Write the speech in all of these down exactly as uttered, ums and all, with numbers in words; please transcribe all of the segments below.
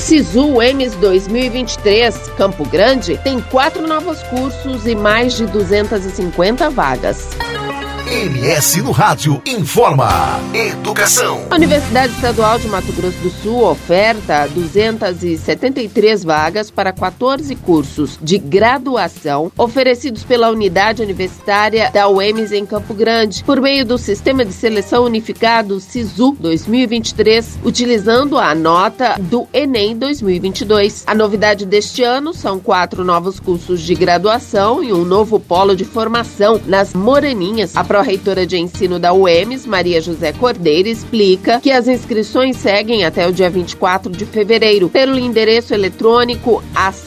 Sisu UEMS dois mil e vinte e três, Campo Grande, tem quatro novos cursos e mais de duzentas e cinquenta vagas. M S no Rádio informa. Educação. A Universidade Estadual de Mato Grosso do Sul oferta duzentas e setenta e três vagas para quatorze cursos de graduação oferecidos pela Unidade Universitária da UEMS em Campo Grande, por meio do Sistema de Seleção Unificado Sisu dois mil e vinte e três, utilizando a nota do Enem dois mil e vinte e dois. A novidade deste ano são quatro novos cursos de graduação e um novo polo de formação nas Moreninhas. A pró-reitora de ensino da UEMS, Maria José Cordeiro, explica que as inscrições seguem até o dia vinte e quatro de fevereiro pelo endereço eletrônico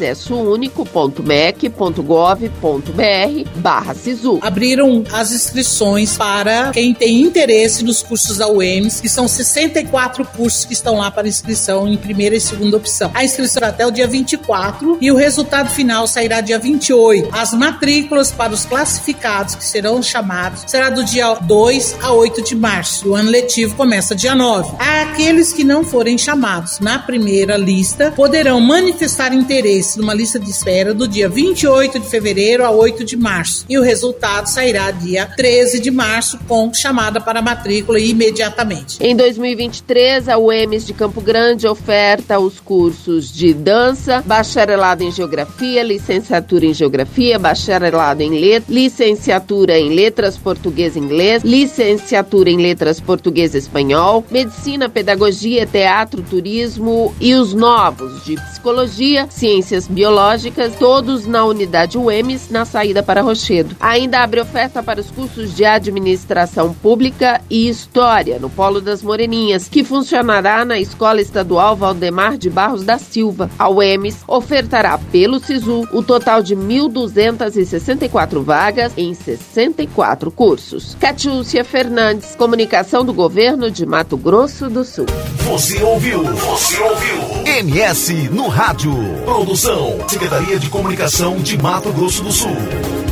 acessounico.mec.gov.br barra Sisu. Abriram as inscrições para quem tem interesse nos cursos da UEMS, que são sessenta e quatro cursos que estão lá para inscrição em primeira e segunda opção. A inscrição até o dia vinte e quatro e o resultado final sairá dia vinte e oito. As matrículas para os classificados que serão chamados será do dia dois a oito de março. O ano letivo começa dia nove. Aqueles que não forem chamados na primeira lista poderão manifestar interesse numa lista de espera do dia vinte e oito de fevereiro a oito de março. E o resultado sairá dia treze de março com chamada para matrícula imediatamente. Em dois mil e vinte e três, a UEMS de Campo Grande oferta os cursos de dança, bacharelado em geografia, licenciatura em geografia, bacharelado em letras, licenciatura em letras português e inglês, licenciatura em letras português e espanhol, medicina, pedagogia, teatro, turismo e os novos de psicologia, ciências biológicas, todos na unidade UEMS, na saída para Rochedo. Ainda abre oferta para os cursos de administração pública e história, no Polo das Moreninhas, que funcionará na Escola Estadual Valdemar de Barros da Silva. A UEMS ofertará pelo Sisu o total de mil duzentas e sessenta e quatro vagas em sessenta e quatro cursos. Catiúcia Fernandes, comunicação do governo de Mato Grosso do Sul. Você ouviu? Você ouviu? M S no Rádio. Produção, Secretaria de Comunicação de Mato Grosso do Sul.